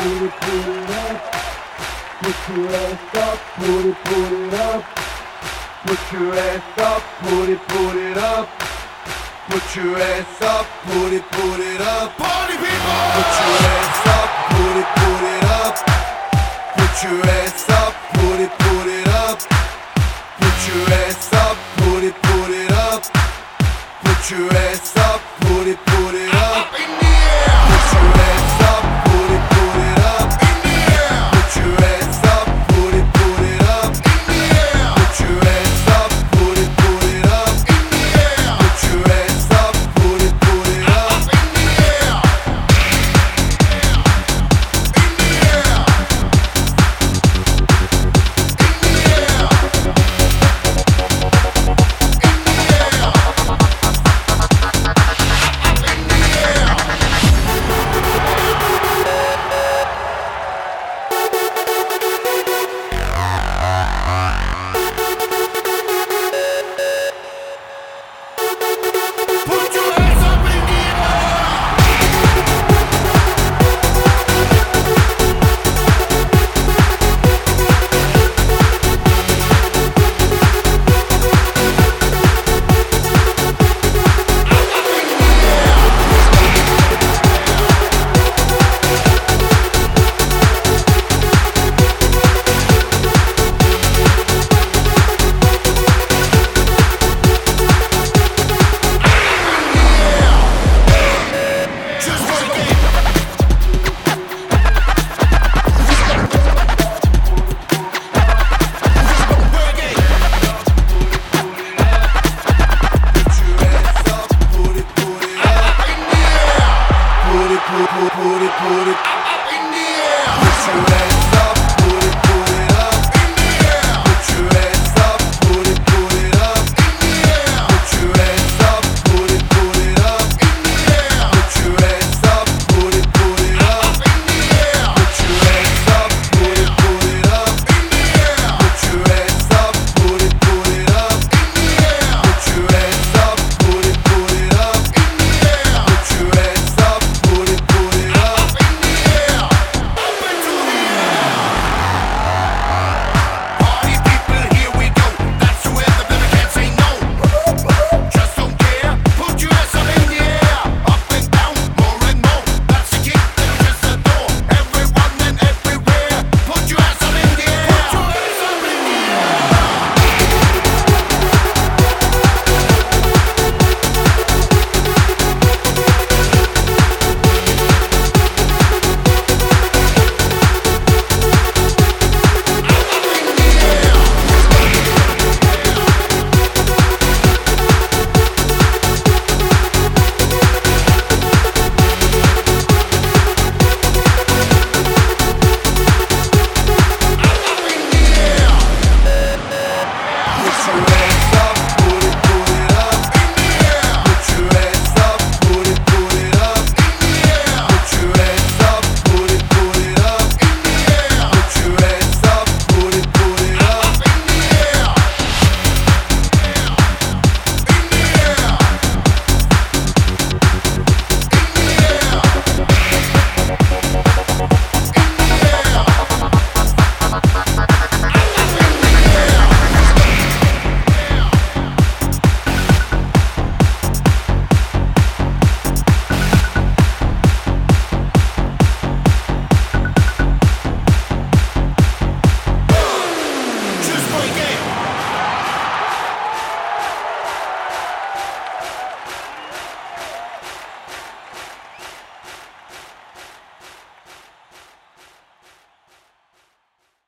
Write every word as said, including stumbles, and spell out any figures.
put it, put it up. Put your ass up, put it, put it up. Put your ass up, put it, put it up. Put your ass up, put it, put it up. Party people! Put your ass up, put it, put it up. Put your ass up, put it, put it up. Put your ass up, put it, put it up. Put your ass up, put it, put it up. Up in the air! Put your ass up, put it, put it up. In the air! Put your ass up, put it, put it up. In the air! Put your ass up, put it, put it up. In the air! Put your ass up, put it, put it up. Up in the air! In the air! In the air!